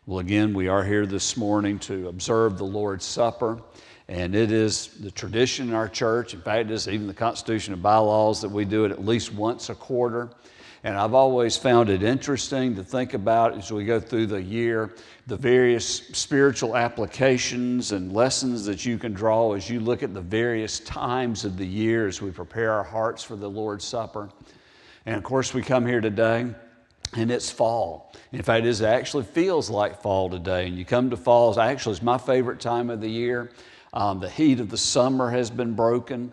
Well, again, we are here this morning to observe the Lord's Supper, and it is the tradition in our church. In fact, it is even the Constitution and bylaws that we do it at least once a quarter. And I've always found it interesting to think about as we go through the year, the various spiritual applications and lessons that you can draw as you look at the various times of the year as we prepare our hearts for the Lord's Supper. And of course, we come here today, and it's fall. In fact, it actually feels like fall today. And you come to fall, actually it's my favorite time of the year. The heat of the summer has been broken.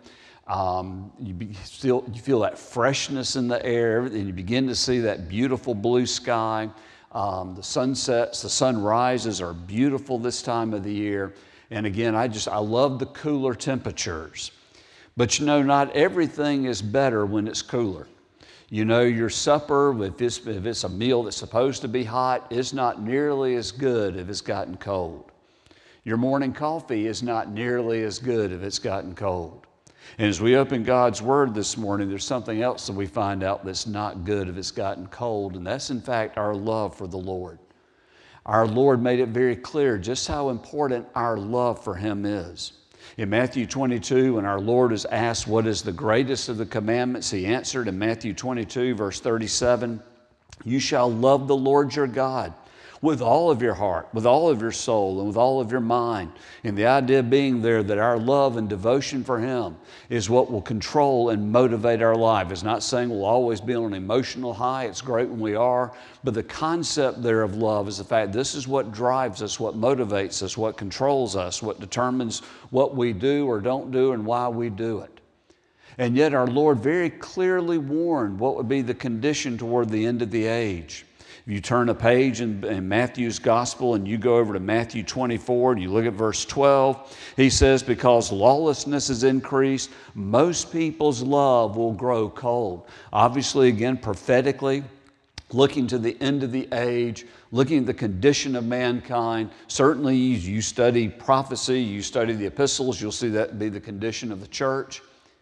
You feel that freshness in the air, and you begin to see that beautiful blue sky. The sunsets, the sunrises are beautiful this time of the year. And again, I love the cooler temperatures. But you know, not everything is better when it's cooler. You know, your supper, if it's a meal that's supposed to be hot, is not nearly as good if it's gotten cold. Your morning coffee is not nearly as good if it's gotten cold. And as we open God's Word this morning, there's something else that we find out that's not good if it's gotten cold, and that's in fact our love for the Lord. Our Lord made it very clear just how important our love for Him is. In Matthew 22, when our Lord is asked what is the greatest of the commandments, He answered in Matthew 22, verse 37, "You shall love the Lord your God with all of your heart, with all of your soul, and with all of your mind." And the idea being there that our love and devotion for Him is what will control and motivate our life. It's not saying we'll always be on an emotional high. It's great when we are. But the concept there of love is the fact this is what drives us, what motivates us, what controls us, what determines what we do or don't do and why we do it. And yet our Lord very clearly warned what would be the condition toward the end of the age. If you turn a page in Matthew's Gospel and you go over to Matthew 24 and you look at verse 12, he says, "Because lawlessness is increased, most people's love will grow cold." Obviously, again, prophetically, looking to the end of the age, looking at the condition of mankind. Certainly, you study prophecy, you study the epistles, you'll see that be the condition of the church.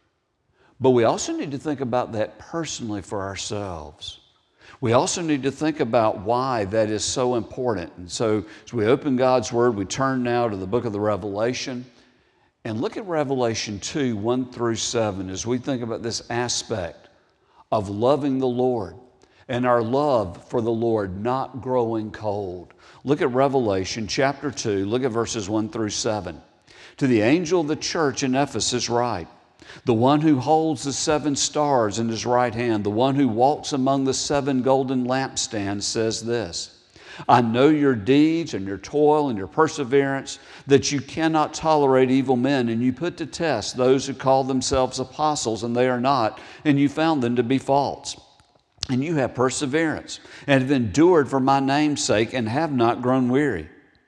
But we also need to think about that personally for ourselves. We also need to think about why that is so important. And so as we open God's Word, we turn now to the book of the Revelation and look at Revelation 2, 1 through 7 as we think about this aspect of loving the Lord and our love for the Lord not growing cold. Look at Revelation chapter 2, look at verses 1 through 7. "To the angel of the church in Ephesus write, the one who holds the 7 stars in his right hand, the one who walks among the 7 golden lampstands says this, I know your deeds and your toil and your perseverance, that you cannot tolerate evil men, and you put to test those who call themselves apostles, and they are not, and you found them to be false. And you have perseverance, and have endured for my name's sake, and have not grown weary.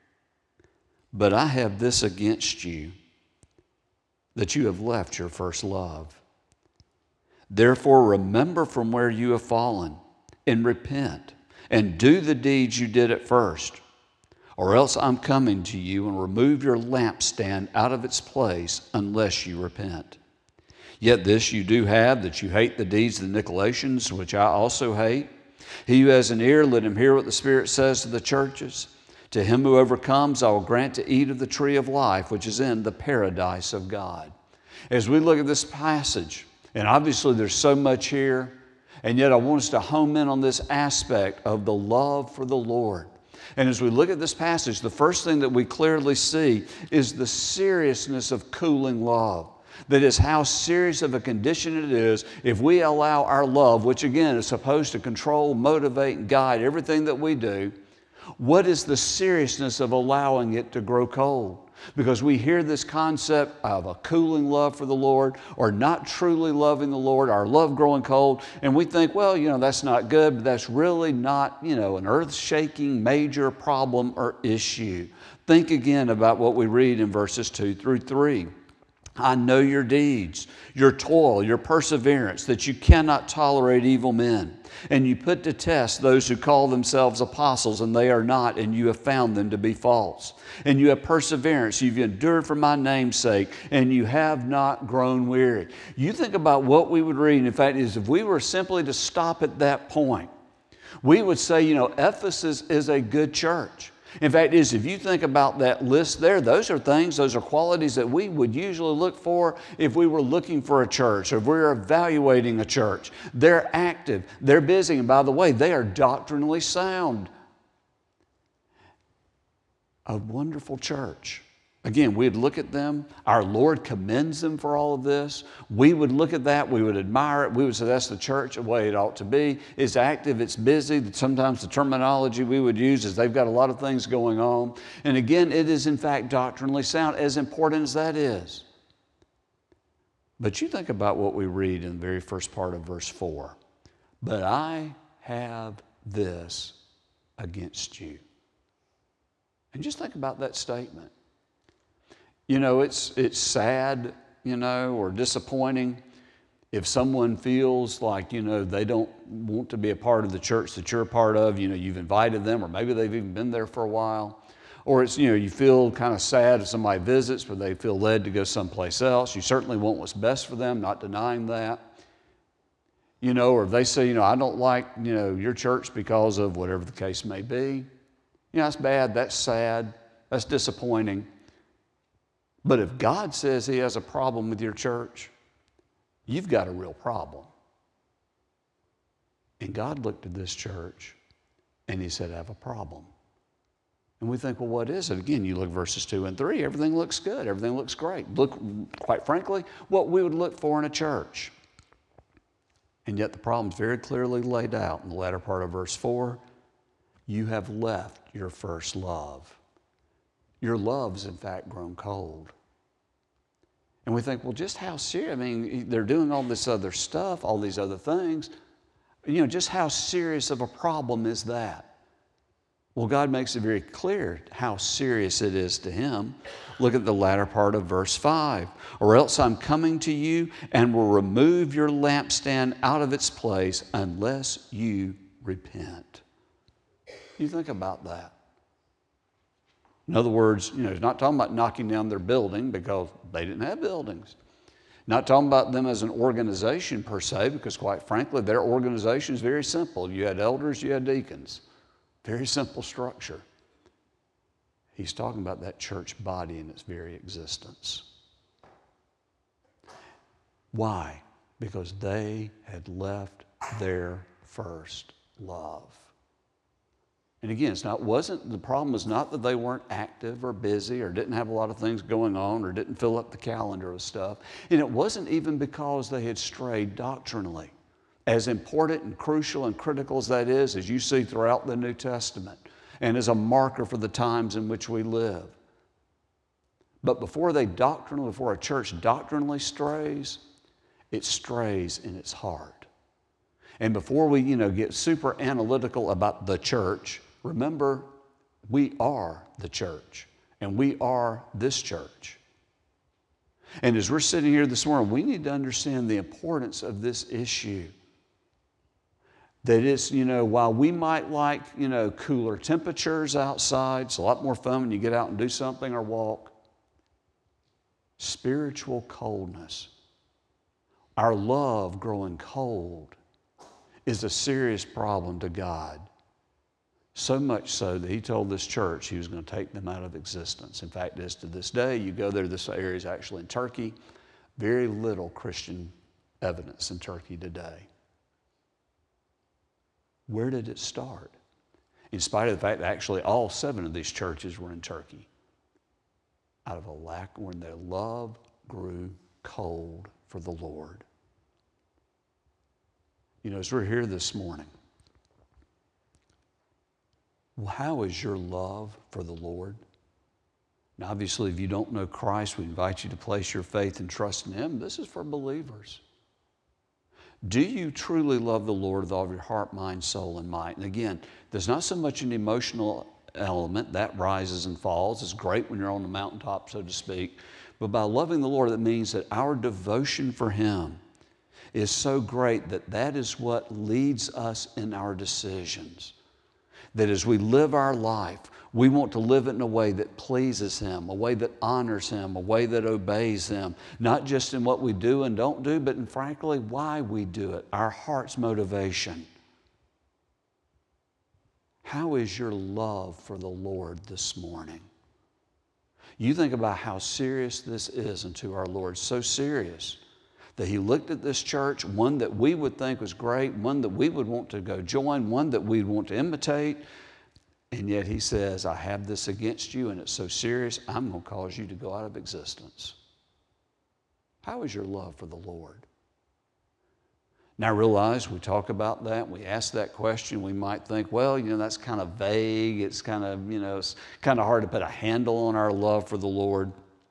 But I have this against you, that you have left your first love. Therefore remember from where you have fallen, and repent, and do the deeds you did at first. Or else I'm coming to you and remove your lampstand out of its place unless you repent. Yet this you do have, that you hate the deeds of the Nicolaitans, which I also hate. He who has an ear, let him hear what the Spirit says to the churches. To him who overcomes, I will grant to eat of the tree of life, which is in the paradise of God." As we look at this passage, and obviously there's so much here, and yet I want us to home in on this aspect of the love for the Lord. And as we look at this passage, the first thing that we clearly see is the seriousness of cooling love. That is how serious of a condition it is if we allow our love, which again is supposed to control, motivate, and guide everything that we do. What is the seriousness of allowing it to grow cold? Because we hear this concept of a cooling love for the Lord or not truly loving the Lord, our love growing cold, and we think, well, that's not good, but that's really not, an earth-shaking major problem or issue. Think again about what we read in verses 2 through 3. I know your deeds, your toil, your perseverance, that you cannot tolerate evil men. And you put to test those who call themselves apostles, and they are not, and you have found them to be false. And you have perseverance, you've endured for my name's sake, and you have not grown weary. You think about what we would read, in fact, is if we were simply to stop at that point, we would say, Ephesus is a good church. In fact, if you think about that list there, those are qualities that we would usually look for if we were looking for a church or if we were evaluating a church. They're active, they're busy, and by the way, they are doctrinally sound. A wonderful church. Again, we'd look at them. Our Lord commends them for all of this. We would look at that. We would admire it. We would say that's the church, the way it ought to be. It's active. It's busy. Sometimes the terminology we would use is they've got a lot of things going on. And again, it is in fact doctrinally sound, as important as that is. But you think about what we read in the very first part of verse 4. But I have this against you. And just think about that statement. You know, it's sad, or disappointing if someone feels like, they don't want to be a part of the church that you're a part of. You've invited them, or maybe they've even been there for a while. Or it's, you feel kind of sad if somebody visits, but they feel led to go someplace else. You certainly want what's best for them, not denying that. Or if they say, I don't like, your church because of whatever the case may be. That's bad, that's sad, that's disappointing. But if God says He has a problem with your church, you've got a real problem. And God looked at this church and He said, I have a problem. And we think, well, what is it? Again, you look verses 2 and 3, everything looks good, everything looks great. Look, quite frankly, what we would look for in a church. And yet the problem's very clearly laid out in the latter part of verse 4. You have left your first love. Your love's in fact grown cold. And we think, well, just how serious? They're doing all this other stuff, all these other things. Just how serious of a problem is that? Well, God makes it very clear how serious it is to Him. Look at the latter part of verse 5. Or else I'm coming to you and will remove your lampstand out of its place unless you repent. You think about that. In other words, He's not talking about knocking down their building because they didn't have buildings. Not talking about them as an organization per se, because quite frankly, their organization is very simple. You had elders, you had deacons. Very simple structure. He's talking about that church body in its very existence. Why? Because they had left their first love. And again, the problem was not that they weren't active or busy or didn't have a lot of things going on or didn't fill up the calendar with stuff. And it wasn't even because they had strayed doctrinally. As important and crucial and critical as that is, as you see throughout the New Testament, and as a marker for the times in which we live. But before a church doctrinally strays, it strays in its heart. And before we, get super analytical about the church, remember, we are the church, and we are this church. And as we're sitting here this morning, we need to understand the importance of this issue. That it's, while we might like, cooler temperatures outside, it's a lot more fun when you get out and do something or walk. Spiritual coldness, our love growing cold, is a serious problem to God. So much so that He told this church He was going to take them out of existence. In fact, as to this day, you go there, this area is actually in Turkey. Very little Christian evidence in Turkey today. Where did it start? In spite of the fact that actually all 7 of these churches were in Turkey. Out of a lack, when their love grew cold for the Lord. As we're here this morning, well, how is your love for the Lord? Now, obviously, if you don't know Christ, we invite you to place your faith and trust in Him. This is for believers. Do you truly love the Lord with all of your heart, mind, soul, and might? And again, there's not so much an emotional element. That rises and falls. It's great when you're on the mountaintop, so to speak. But by loving the Lord, that means that our devotion for Him is so great that that is what leads us in our decisions. That as we live our life, we want to live it in a way that pleases Him, a way that honors Him, a way that obeys Him, not just in what we do and don't do, but in frankly, why we do it, our heart's motivation. How is your love for the Lord this morning? You think about how serious this is unto our Lord. So serious that He looked at this church, one that we would think was great, one that we would want to go join, one that we'd want to imitate, and yet He says, I have this against you, and it's so serious, I'm going to cause you to go out of existence. How is your love for the Lord? Now, I realize we talk about that, we ask that question, we might think, well, that's kind of vague, it's kind of, it's kind of hard to put a handle on our love for the Lord.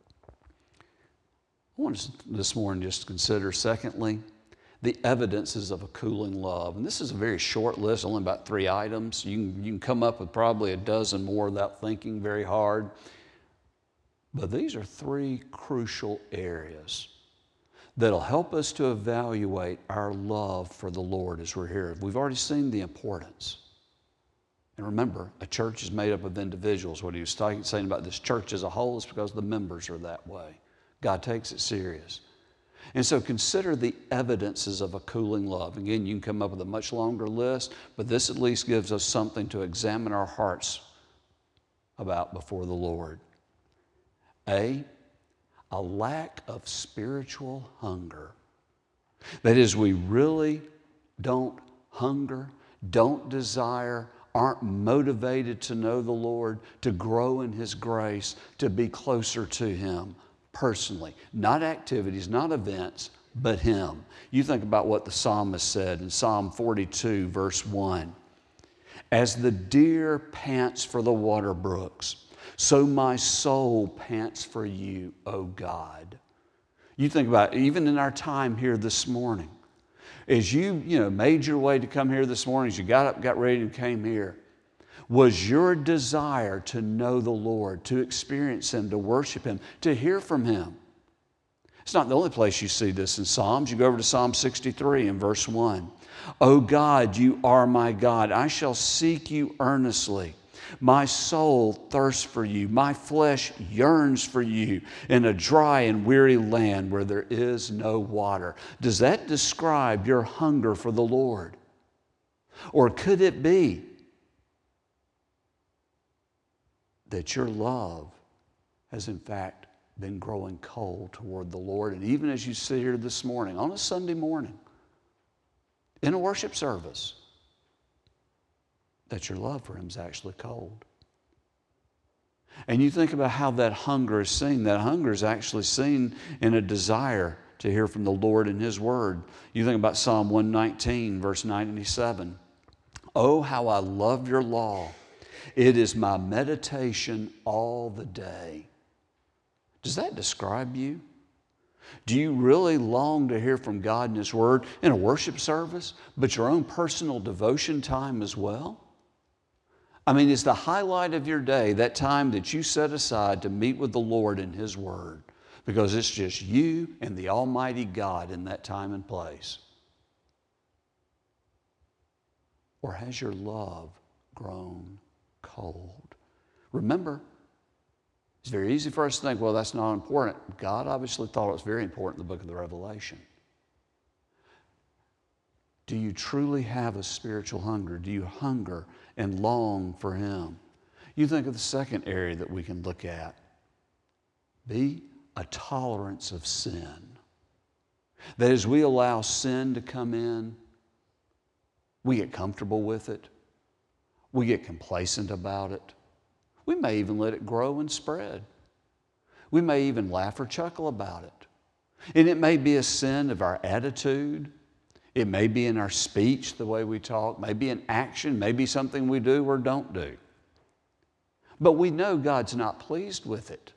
I want us this morning just to consider, secondly, the evidences of a cooling love. And this is a very short list, only about 3 items. You can come up with probably a dozen more without thinking very hard. But these are 3 crucial areas that'll help us to evaluate our love for the Lord as we're here. We've already seen the importance. And remember, a church is made up of individuals. What he was saying about this church as a whole is because the members are that way. God takes it serious. And so consider the evidences of a cooling love. Again, you can come up with a much longer list, but this at least gives us something to examine our hearts about before the Lord. A lack of spiritual hunger. That is, we really don't hunger, don't desire, aren't motivated to know the Lord, to grow in His grace, to be closer to Him personally. Not activities, not events, but Him. You think about what the psalmist said in Psalm 42, verse 1. As the deer pants for the water brooks, so my soul pants for you, O God. You think about it, even in our time here this morning, as you made your way to come here this morning, as you got up, got ready, and came here, was your desire to know the Lord, to experience Him, to worship Him, to hear from Him? It's not the only place you see this in Psalms. You go over to Psalm 63 in verse 1. O God, you are my God. I shall seek you earnestly. My soul thirsts for you. My flesh yearns for you in a dry and weary land where there is no water. Does that describe your hunger for the Lord? Or could it be that your love has in fact been growing cold toward the Lord? And even as you sit here this morning, on a Sunday morning, in a worship service, that your love for Him is actually cold. And you think about how that hunger is seen. That hunger is actually seen in a desire to hear from the Lord and His Word. You think about Psalm 119, verse 97. Oh, how I love your law. It is my meditation all the day. Does that describe you? Do you really long to hear from God and His Word in a worship service, but your own personal devotion time as well? I mean, is the highlight of your day that time that you set aside to meet with the Lord in His Word? Because it's just you and the Almighty God in that time and place. Or has your love grown cold? Remember, it's very easy for us to think, well, that's not important. God obviously thought it was very important in the book of the Revelation. Do you truly have a spiritual hunger? Do you hunger and long for Him? You think of the second area that we can look at. Be a tolerance of sin. That as we allow sin to come in, we get comfortable with it. We get complacent about it. We may even let it grow and spread. We may even laugh or chuckle about it. And it may be a sin of our attitude. It may be in our speech, the way we talk, maybe in action, maybe something we do or don't do. But we know God's not pleased with it.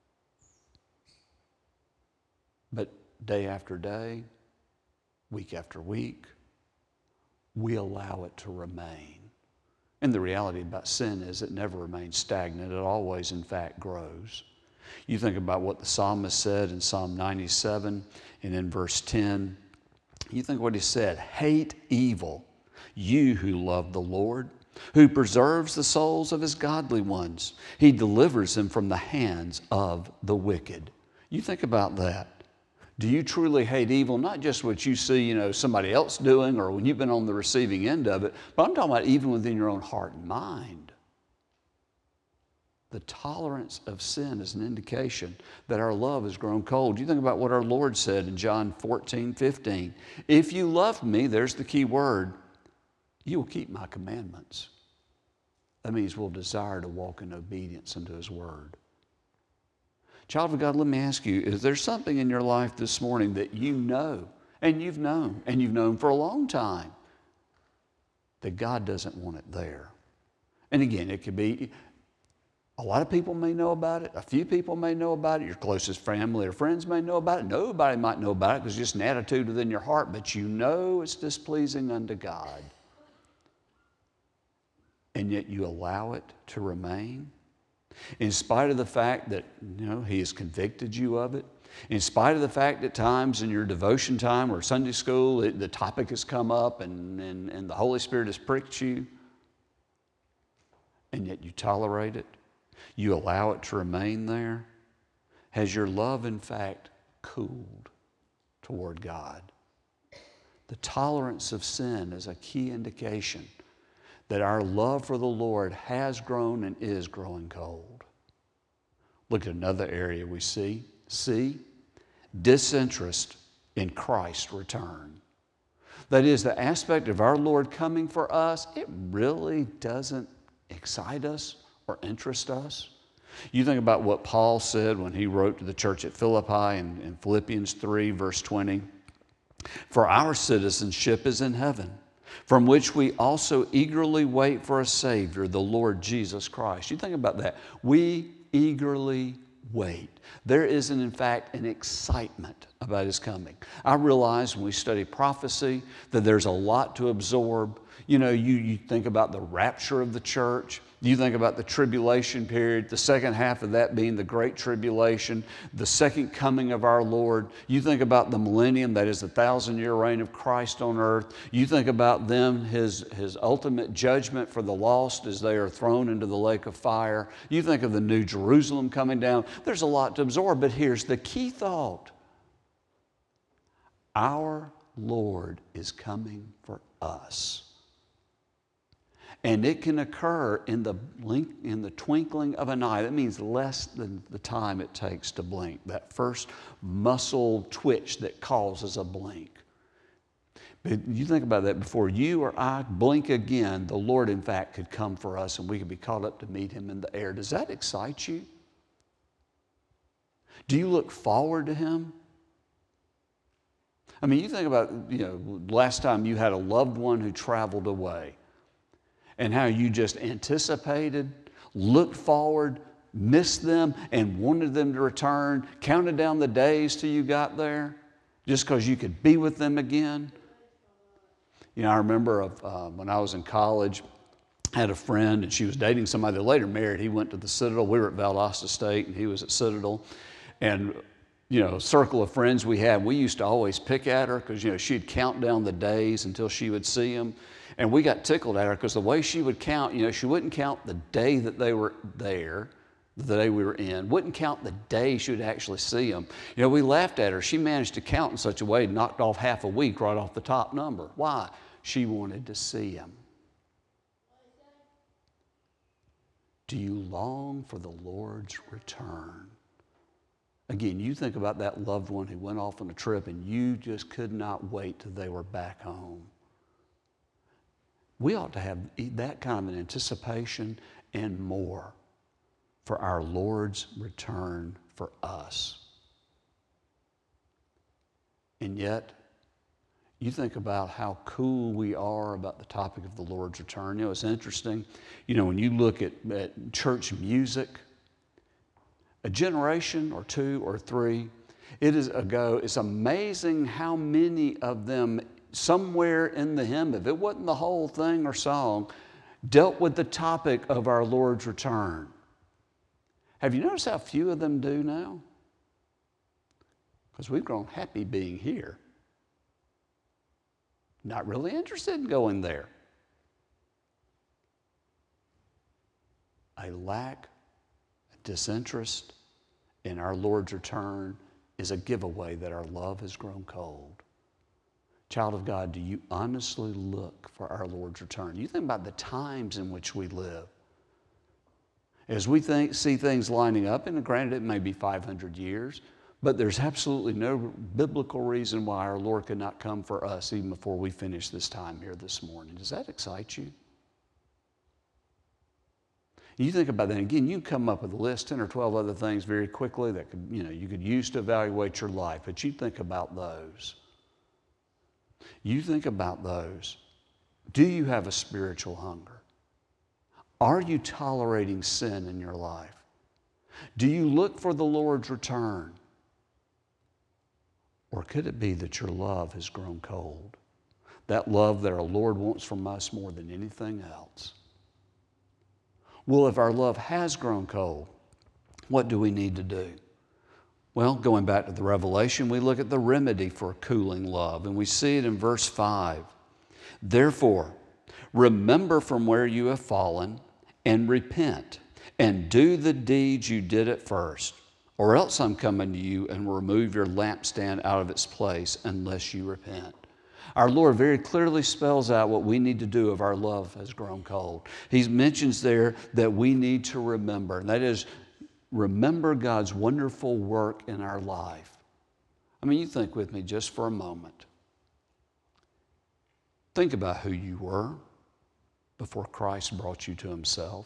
But day after day, week after week, we allow it to remain. And the reality about sin is it never remains stagnant. It always, in fact, grows. You think about what the psalmist said in Psalm 97 and in verse 10. You think what he said, hate evil, you who love the Lord, who preserves the souls of His godly ones. He delivers them from the hands of the wicked. You think about that. Do you truly hate evil? Not just what you see, somebody else doing or when you've been on the receiving end of it, but I'm talking about even within your own heart and mind. The tolerance of sin is an indication that our love has grown cold. You think about what our Lord said in John 14:15. If you love me, there's the key word, you will keep my commandments. That means we'll desire to walk in obedience unto His word. Child of God, let me ask you, is there something in your life this morning that you know, and you've known for a long time, that God doesn't want it there? And again, it could be, a lot of people may know about it, a few people may know about it, your closest family or friends may know about it, nobody might know about it because it's just an attitude within your heart, but you know it's displeasing unto God. And yet you allow it to remain. In spite of the fact that, He has convicted you of it. In spite of the fact at times in your devotion time or Sunday school, the topic has come up and the Holy Spirit has pricked you. And yet you tolerate it. You allow it to remain there. Has your love, in fact, cooled toward God? The tolerance of sin is a key indication that our love for the Lord has grown and is growing cold. Look at another area we see. C, disinterest in Christ's return. That is, the aspect of our Lord coming for us, it really doesn't excite us or interest us. You think about what Paul said when he wrote to the church at Philippi in Philippians 3, verse 20. For our citizenship is in heaven, from which we also eagerly wait for a Savior, the Lord Jesus Christ. You think about that. We eagerly wait. There is, in fact, an excitement about His coming. I realize when we study prophecy that there's a lot to absorb. You think about the rapture of the church. You think about the tribulation period, the second half of that being the Great Tribulation, the second coming of our Lord. You think about the millennium, that is the 1,000-year reign of Christ on earth. You think about then His ultimate judgment for the lost as they are thrown into the lake of fire. You think of the New Jerusalem coming down. There's a lot to absorb, but here's the key thought. Our Lord is coming for us. And it can occur in the twinkling of an eye. That means less than the time it takes to blink. That first muscle twitch that causes a blink. But you think about that, before you or I blink again, the Lord, in fact, could come for us and we could be caught up to meet Him in the air. Does that excite you? Do you look forward to Him? I mean, you think about, last time you had a loved one who traveled away. And how you just anticipated, looked forward, missed them, and wanted them to return, counted down the days till you got there, just because you could be with them again. I remember when I was in college, I had a friend, and she was dating somebody that later married. He went to the Citadel. We were at Valdosta State, and he was at Citadel. And a circle of friends we had, we used to always pick at her because, she'd count down the days until she would see him. And we got tickled at her because the way she would count, she wouldn't count the day that they were there, the day we were in, wouldn't count the day she would actually see them. We laughed at her. She managed to count in such a way, knocked off half a week right off the top number. Why? She wanted to see him. Do you long for the Lord's return? Again, you think about that loved one who went off on a trip and you just could not wait till they were back home. We ought to have that kind of an anticipation and more for our Lord's return for us. And yet, you think about how cool we are about the topic of the Lord's return. It's interesting. When you look at church music, a generation or two or three it's amazing how many of them somewhere in the hymn, if it wasn't the whole thing or song, dealt with the topic of our Lord's return. Have you noticed how few of them do now? Because we've grown happy being here. Not really interested in going there. A lack, a disinterest in our Lord's return is a giveaway that our love has grown cold. Child of God, do you honestly look for our Lord's return? You think about the times in which we live. As we see things lining up, and granted it may be 500 years, but there's absolutely no biblical reason why our Lord could not come for us even before we finish this time here this morning. Does that excite you? You think about that. Again, you can come up with a list, 10 or 12 other things very quickly that could, you could use to evaluate your life, but you think about those. You think about those. Do you have a spiritual hunger? Are you tolerating sin in your life? Do you look for the Lord's return? Or could it be that your love has grown cold? That love that our Lord wants from us more than anything else. Well, if our love has grown cold, what do we need to do? Well, going back to the Revelation, we look at the remedy for cooling love, and we see it in verse 5. Therefore, remember from where you have fallen, and repent, and do the deeds you did at first, or else I'm coming to you and will remove your lampstand out of its place unless you repent. Our Lord very clearly spells out what we need to do if our love has grown cold. He mentions there that we need to remember, and that is, remember God's wonderful work in our life. I mean, you think with me just for a moment. Think about who you were before Christ brought you to Himself.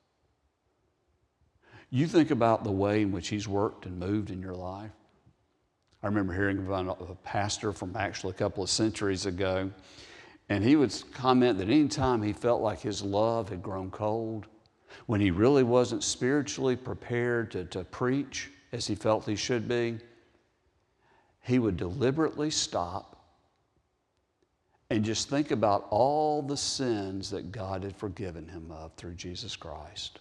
You think about the way in which He's worked and moved in your life. I remember hearing about a pastor from actually a couple of centuries ago, and he would comment that any time he felt like his love had grown cold, when he really wasn't spiritually prepared to preach as he felt he should be, he would deliberately stop and just think about all the sins that God had forgiven him of through Jesus Christ.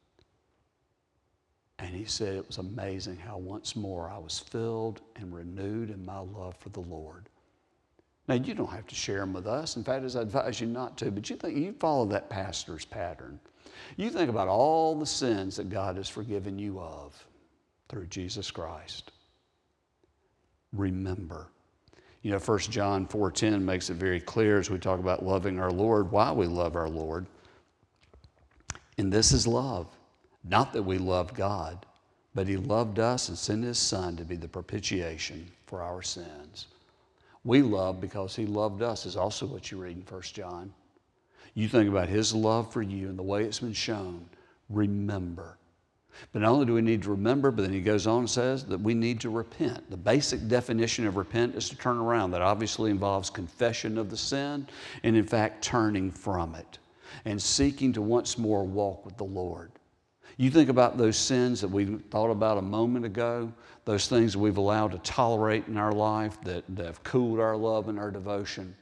And he said it was amazing how once more I was filled and renewed in my love for the Lord. Now, you don't have to share them with us. In fact, as I advise you not to, but you follow that pastor's pattern. You think about all the sins that God has forgiven you of through Jesus Christ. Remember. 1 John 4:10 makes it very clear as we talk about loving our Lord, why we love our Lord. And this is love. Not that we loved God, but He loved us and sent His Son to be the propitiation for our sins. We love because He loved us is also what you read in 1 John. You think about His love for you and the way it's been shown. Remember. But not only do we need to remember, but then he goes on and says that we need to repent. The basic definition of repent is to turn around. That obviously involves confession of the sin and, in fact, turning from it and seeking to once more walk with the Lord. You think about those sins that we thought about a moment ago, those things that we've allowed to tolerate in our life that have cooled our love and our devotion.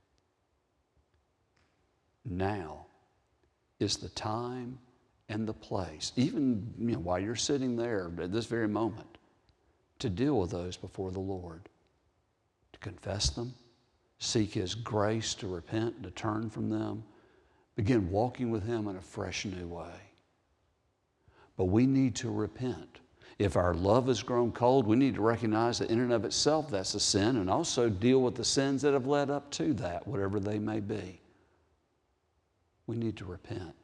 Now is the time and the place, even while you're sitting there at this very moment, to deal with those before the Lord, to confess them, seek His grace to repent and to turn from them, begin walking with Him in a fresh new way. But we need to repent. If our love has grown cold, we need to recognize that in and of itself that's a sin, and also deal with the sins that have led up to that, whatever they may be. We need to repent.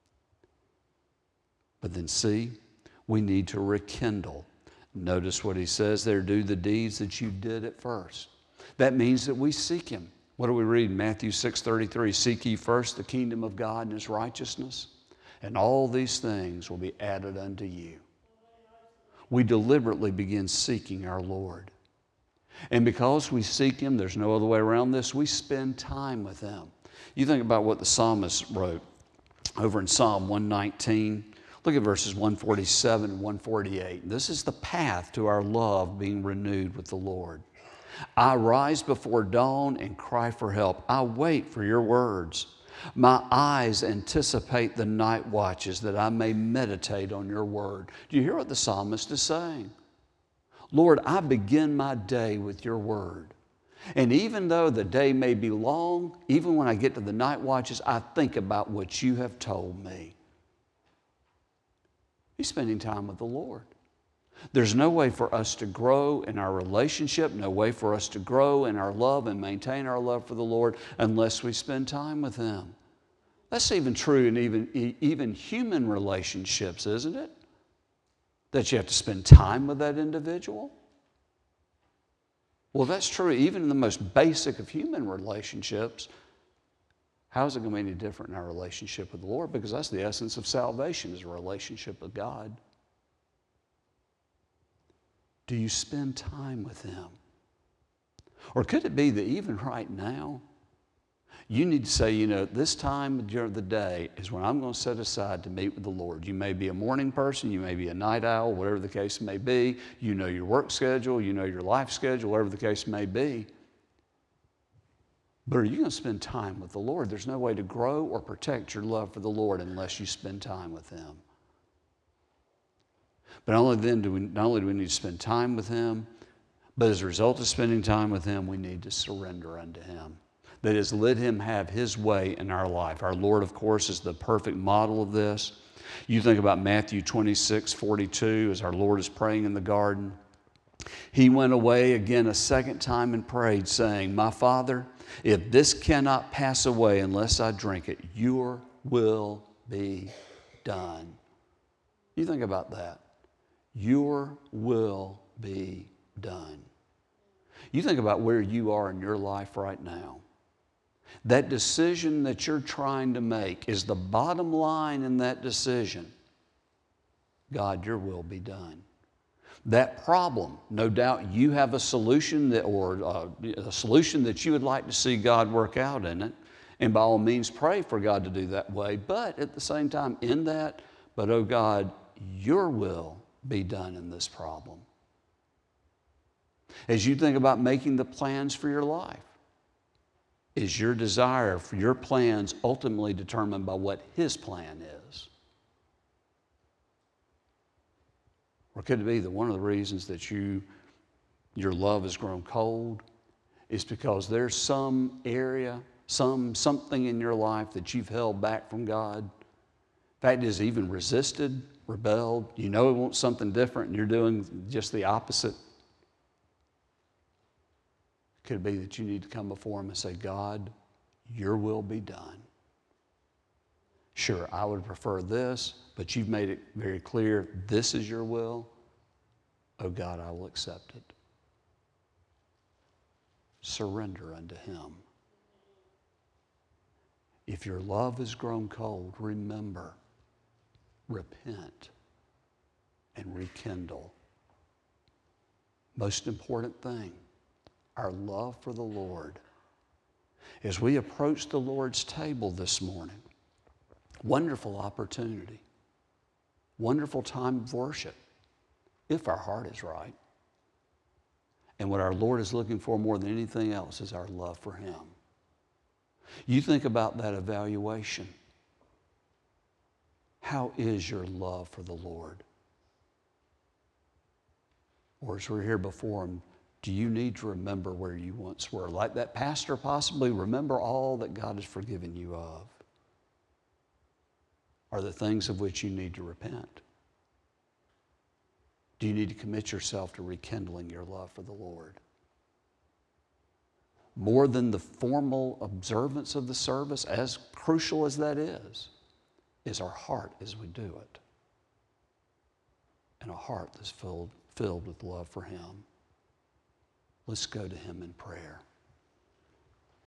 But then we need to rekindle. Notice what he says there, do the deeds that you did at first. That means that we seek Him. What do we read in Matthew 6:33? Seek ye first the kingdom of God and His righteousness, and all these things will be added unto you. We deliberately begin seeking our Lord. And because we seek Him, there's no other way around this, we spend time with Him. You think about what the psalmist wrote over in Psalm 119. Look at verses 147 and 148. This is the path to our love being renewed with the Lord. I rise before dawn and cry for help. I wait for your words. My eyes anticipate the night watches that I may meditate on your word. Do you hear what the psalmist is saying? Lord, I begin my day with your word. And even though the day may be long, even when I get to the night watches, I think about what you have told me. He's spending time with the Lord. There's no way for us to grow in our relationship, no way for us to grow in our love and maintain our love for the Lord unless we spend time with Him. That's even true in even human relationships, isn't it? That you have to spend time with that individual. Well, that's true even in the most basic of human relationships. How is it going to be any different in our relationship with the Lord? Because that's the essence of salvation, is a relationship with God. Do you spend time with Him? Or could it be that even right now, you need to say, this time during the day is when I'm going to set aside to meet with the Lord. You may be a morning person, you may be a night owl, whatever the case may be. You know your work schedule, you know your life schedule, whatever the case may be. But are you going to spend time with the Lord? There's no way to grow or protect your love for the Lord unless you spend time with Him. But not only do we need to spend time with Him, but as a result of spending time with Him, we need to surrender unto Him. That is, let Him have His way in our life. Our Lord, of course, is the perfect model of this. You think about Matthew 26:42 as our Lord is praying in the garden. He went away again a second time and prayed, saying, My Father, if this cannot pass away unless I drink it, your will be done. You think about that. Your will be done. You think about where you are in your life right now. That decision that you're trying to make, is the bottom line in that decision, God, your will be done. That problem, no doubt you have a solution a solution that you would like to see God work out in it. And by all means, pray for God to do that way. But at the same time, oh God, your will be done in this problem. As you think about making the plans for your life, is your desire for your plans ultimately determined by what His plan is? Or could it be that one of the reasons that your love has grown cold is because there's some area, something in your life that you've held back from God? In fact, is even resisted, rebelled. You know He wants something different and you're doing just the opposite. Could it be that you need to come before Him and say, God, your will be done. Sure, I would prefer this, but you've made it very clear this is your will. Oh God, I will accept it. Surrender unto Him. If your love has grown cold, remember, repent and rekindle. Most important thing, our love for the Lord. As we approach the Lord's table this morning, wonderful opportunity, wonderful time of worship, if our heart is right. And what our Lord is looking for more than anything else is our love for Him. You think about that evaluation. How is your love for the Lord? Or as we're here before Him, do you need to remember where you once were? Like that pastor, possibly remember all that God has forgiven you of. Are the things of which you need to repent? Do you need to commit yourself to rekindling your love for the Lord? More than the formal observance of the service, as crucial as that is our heart as we do it. And a heart that's filled with love for Him. Let's go to Him in prayer.